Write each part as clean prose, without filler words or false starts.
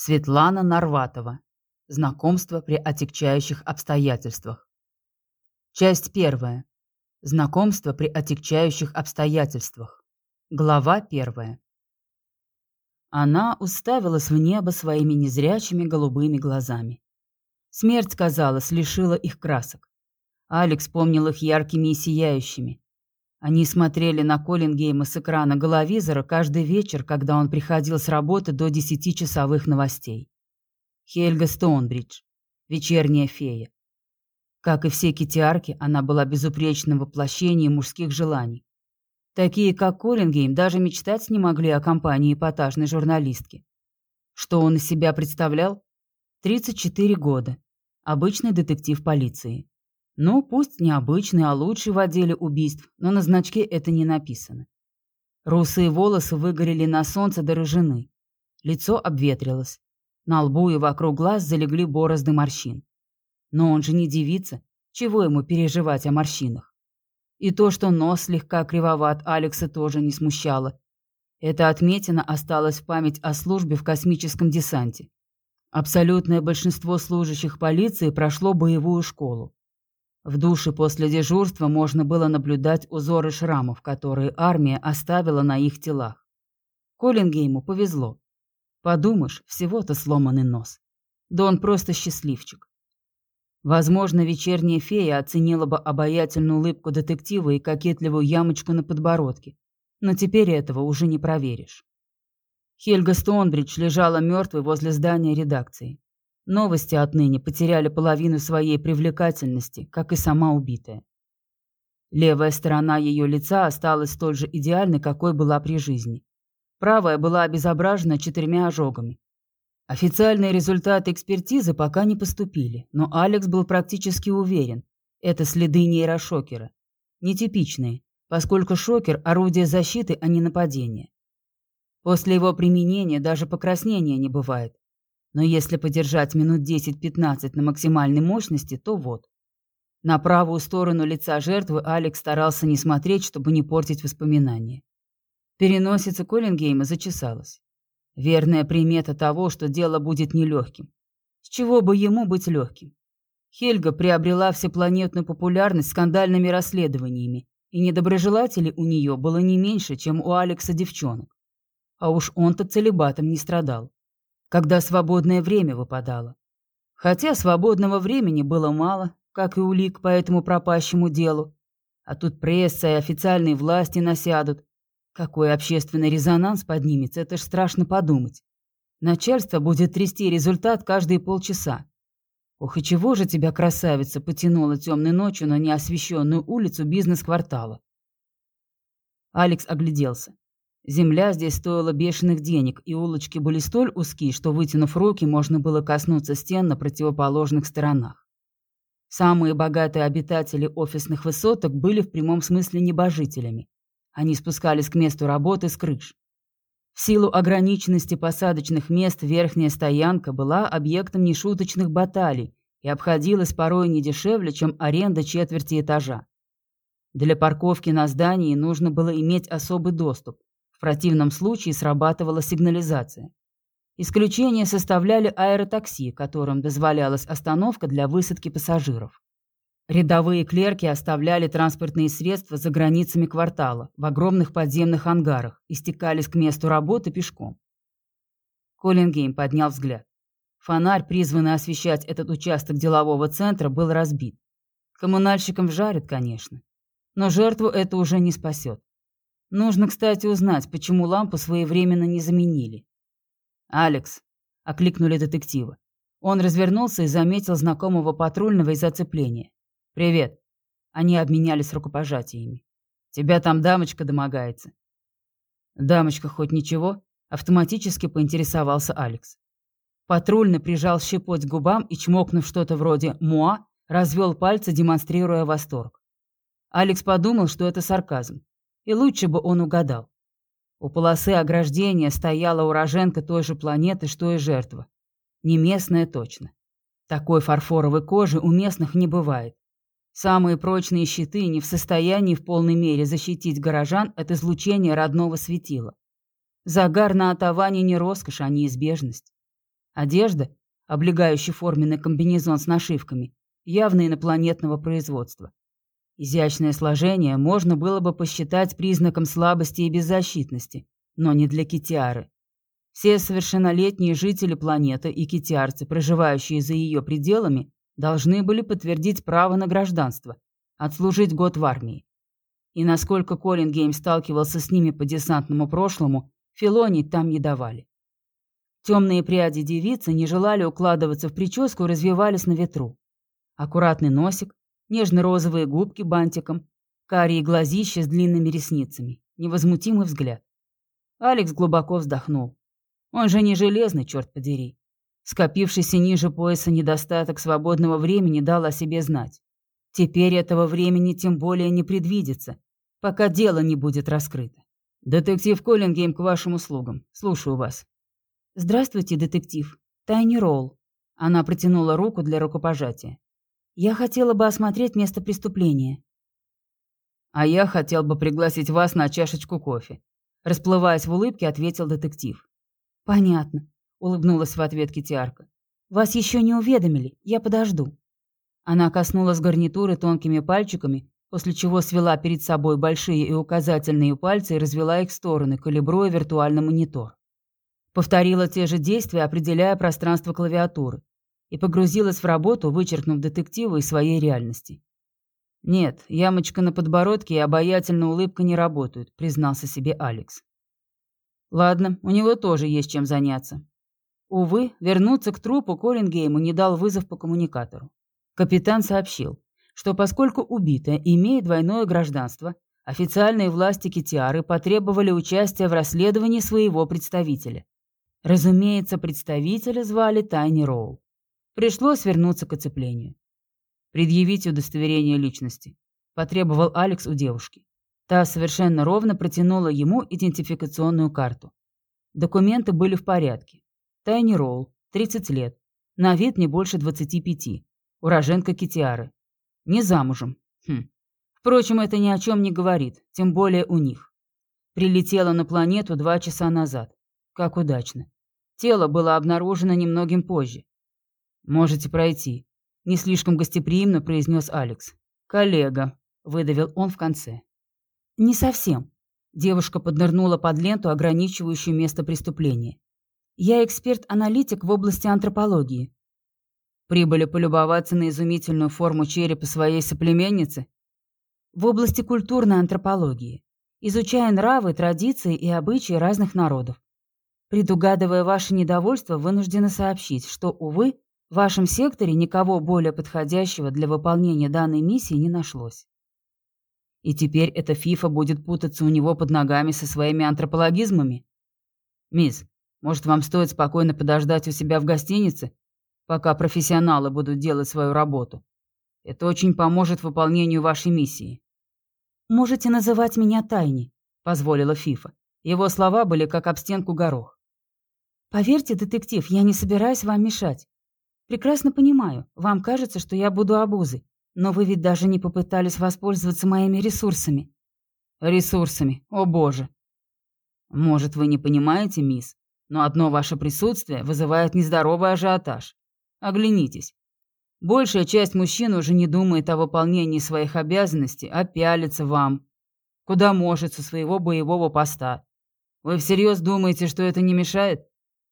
Светлана Нарватова. Знакомство при отягчающих обстоятельствах. Часть 1. Знакомство при отягчающих обстоятельствах. Глава 1. Она уставилась в небо своими незрячими голубыми глазами. Смерть, казалось, лишила их красок. Алекс помнил их яркими и сияющими. Они смотрели на Коллингейма с экрана головизора каждый вечер, когда он приходил с работы до 10-часовых новостей. Хельга Стоунбридж. Вечерняя фея. Как и все китиарки, она была безупречным воплощением мужских желаний. Такие, как Коллингейм, даже мечтать не могли о компании эпатажной журналистки. Что он из себя представлял? 34 года. Обычный детектив полиции. Ну, пусть не обычный, а лучший в отделе убийств, но на значке это не написано. Русые волосы выгорели на солнце до рыжины. Лицо обветрилось. На лбу и вокруг глаз залегли борозды морщин. Но он же не девица, чего ему переживать о морщинах? И то, что нос слегка кривоват, Алекса тоже не смущало. Эта отметина осталась в память о службе в космическом десанте. Абсолютное большинство служащих полиции прошло боевую школу. В душе после дежурства можно было наблюдать узоры шрамов, которые армия оставила на их телах. Коллингейму повезло. Подумаешь, всего-то сломанный нос. Да он просто счастливчик. Возможно, вечерняя фея оценила бы обаятельную улыбку детектива и кокетливую ямочку на подбородке. Но теперь этого уже не проверишь. Хельга Стоунбридж лежала мертвой возле здания редакции. Новости отныне потеряли половину своей привлекательности, как и сама убитая. Левая сторона ее лица осталась столь же идеальной, какой была при жизни. Правая была обезображена 4 ожогами. Официальные результаты экспертизы пока не поступили, но Алекс был практически уверен, это следы нейрошокера. Нетипичные, поскольку шокер – орудие защиты, а не нападения. После его применения даже покраснения не бывает. Но если подержать минут 10-15 на максимальной мощности, то вот. На правую сторону лица жертвы Алекс старался не смотреть, чтобы не портить воспоминания. Переносица Коллингейма зачесалась. Верная примета того, что дело будет нелегким. С чего бы ему быть легким? Хельга приобрела всепланетную популярность скандальными расследованиями, и недоброжелателей у нее было не меньше, чем у Алекса девчонок. А уж он-то целибатом не страдал. Когда свободное время выпадало. Хотя свободного времени было мало, как и улик по этому пропащему делу. А тут пресса и официальные власти насядут. Какой общественный резонанс поднимется, это ж страшно подумать. Начальство будет трясти результат каждые полчаса. Ох, и чего же тебя, красавица, потянула темной ночью на неосвещенную улицу бизнес-квартала? Алекс огляделся. Земля здесь стоила бешеных денег, и улочки были столь узкие, что, вытянув руки, можно было коснуться стен на противоположных сторонах. Самые богатые обитатели офисных высоток были в прямом смысле небожителями. Они спускались к месту работы с крыш. В силу ограниченности посадочных мест верхняя стоянка была объектом нешуточных баталий и обходилась порой не дешевле, чем аренда четверти этажа. Для парковки на здании нужно было иметь особый доступ. В противном случае срабатывала сигнализация. Исключение составляли аэротакси, которым дозволялась остановка для высадки пассажиров. Рядовые клерки оставляли транспортные средства за границами квартала, в огромных подземных ангарах, и стекались к месту работы пешком. Коллингейм поднял взгляд. Фонарь, призванный освещать этот участок делового центра, был разбит. Коммунальщикам вжарят, конечно. Но жертву это уже не спасет. Нужно, кстати, узнать, почему лампу своевременно не заменили. «Алекс», — окликнули детектива. Он развернулся и заметил знакомого патрульного из оцепления. «Привет». Они обменялись рукопожатиями. «Тебя там дамочка домогается». «Дамочка хоть ничего?» — автоматически поинтересовался Алекс. Патрульный прижал щепоть к губам и, чмокнув что-то вроде «муа», развел пальцы, демонстрируя восторг. Алекс подумал, что это сарказм. И лучше бы он угадал. У полосы ограждения стояла уроженка той же планеты, что и жертва. Не местная точно. Такой фарфоровой кожи у местных не бывает. Самые прочные щиты не в состоянии в полной мере защитить горожан от излучения родного светила. Загар на Атаване не роскошь, а неизбежность. Одежда, облегающий форменный комбинезон с нашивками, явно инопланетного производства. Изящное сложение можно было бы посчитать признаком слабости и беззащитности, но не для Китиары. Все совершеннолетние жители планеты и китиарцы, проживающие за ее пределами, должны были подтвердить право на гражданство, отслужить год в армии. И насколько Коллингейм сталкивался с ними по десантному прошлому, филонить там не давали. Темные пряди девицы не желали укладываться в прическу и развивались на ветру. Аккуратный носик, нежно-розовые губки бантиком, карие глазища с длинными ресницами, невозмутимый взгляд. Алекс глубоко вздохнул. Он же не железный, черт подери. Скопившийся ниже пояса недостаток свободного времени дал о себе знать. Теперь этого времени тем более не предвидится, пока дело не будет раскрыто. «Детектив Коллингейм к вашим услугам. Слушаю вас». «Здравствуйте, детектив. Тайни Ролл». Она протянула руку для рукопожатия. «Я хотела бы осмотреть место преступления». «А я хотел бы пригласить вас на чашечку кофе», — расплываясь в улыбке, ответил детектив. «Понятно», — улыбнулась в ответ Китиарка. «Вас еще не уведомили, я подожду». Она коснулась гарнитуры тонкими пальчиками, после чего свела перед собой большие и указательные пальцы и развела их в стороны, калибруя виртуальный монитор. Повторила те же действия, определяя пространство клавиатуры, и погрузилась в работу, вычеркнув детектива из своей реальности. «Нет, ямочка на подбородке и обаятельная улыбка не работают», — признался себе Алекс. Ладно, у него тоже есть чем заняться. Увы, вернуться к трупу Коллингейму не дал вызов по коммуникатору. Капитан сообщил, что поскольку убитая имеет двойное гражданство, официальные власти Китиары потребовали участия в расследовании своего представителя. Разумеется, представителя звали Тайни Роул. Пришлось вернуться к оцеплению. «Предъявите удостоверение личности», – потребовал Алекс у девушки. Та совершенно ровно протянула ему идентификационную карту. Документы были в порядке. Тайни Роул, 30 лет, на вид не больше 25, уроженка Китиары. Не замужем. Впрочем, это ни о чем не говорит, тем более у них. Прилетела на планету 2 часа назад. Как удачно. Тело было обнаружено немногим позже. «Можете пройти», — не слишком гостеприимно произнес Алекс. «Коллега», — выдавил он в конце. «Не совсем». Девушка поднырнула под ленту, ограничивающую место преступления. «Я эксперт-аналитик в области антропологии». «Прибыли полюбоваться на изумительную форму черепа своей соплеменницы?» «В области культурной антропологии. Изучая нравы, традиции и обычаи разных народов. Предугадывая ваше недовольство, вынуждена сообщить, что, увы, в вашем секторе никого более подходящего для выполнения данной миссии не нашлось. И теперь эта фифа будет путаться у него под ногами со своими антропологизмами? Мисс, может, вам стоит спокойно подождать у себя в гостинице, пока профессионалы будут делать свою работу? Это очень поможет выполнению вашей миссии». «Можете называть меня Тайни», — позволила фифа. Его слова были как об стенку горох. «Поверьте, детектив, я не собираюсь вам мешать. Прекрасно понимаю, вам кажется, что я буду обузой, но вы ведь даже не попытались воспользоваться моими ресурсами». «Ресурсами? О боже!» «Может, вы не понимаете, мисс, но одно ваше присутствие вызывает нездоровый ажиотаж. Оглянитесь. Большая часть мужчин уже не думает о выполнении своих обязанностей, а пялится вам, куда может, со своего боевого поста. Вы всерьез думаете, что это не мешает?»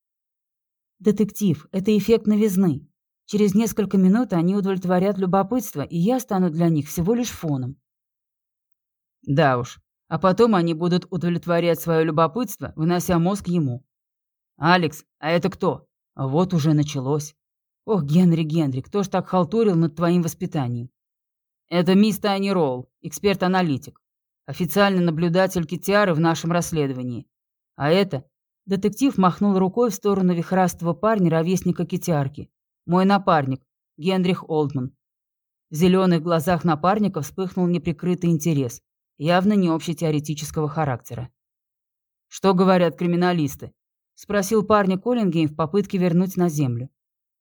«Детектив, это эффект новизны. Через несколько минут они удовлетворят любопытство, и я стану для них всего лишь фоном». «Да уж. А потом они будут удовлетворять свое любопытство, вынося мозг ему. Алекс, а это кто? Вот уже началось. Ох, Генри, кто ж так халтурил над твоим воспитанием?» «Это мисс Тайни Ролл, эксперт-аналитик. Официальный наблюдатель Китиары в нашем расследовании. А это...» Детектив махнул рукой в сторону вихрастого парня, ровесника Китиарки. «Мой напарник, Генрих Олдман». В зеленых глазах напарника вспыхнул неприкрытый интерес, явно не общетеоретического характера. «Что говорят криминалисты?» — спросил парня Коллингейм в попытке вернуть на землю.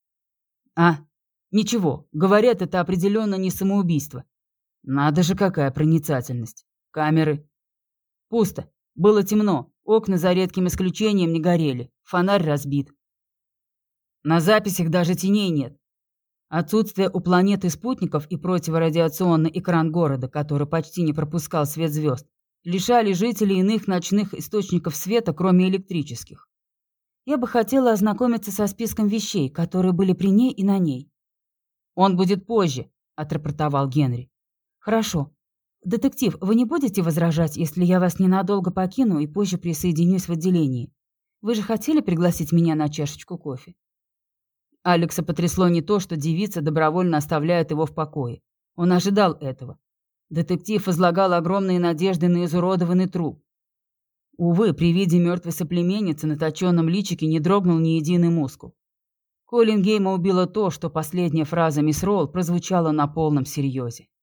Ничего, говорят, это определенно не самоубийство. Надо же, какая проницательность. Камеры. Пусто. Было темно. Окна за редким исключением не горели. Фонарь разбит. На записях даже теней нет. Отсутствие у планеты спутников и противорадиационный экран города, который почти не пропускал свет звезд, лишали жителей иных ночных источников света, кроме электрических. Я бы хотела ознакомиться со списком вещей, которые были при ней и на ней. «Он будет позже», — отрапортовал Генри. «Хорошо. Детектив, вы не будете возражать, если я вас ненадолго покину и позже присоединюсь в отделении? Вы же хотели пригласить меня на чашечку кофе?» Алекса потрясло не то, что девица добровольно оставляет его в покое. Он ожидал этого. Детектив излагал огромные надежды на изуродованный труп. Увы, при виде мертвой соплеменницы на точенном личике не дрогнул ни единый мускул. Коллин Гейма убило то, что последняя фраза мисс Ролл прозвучала на полном серьезе.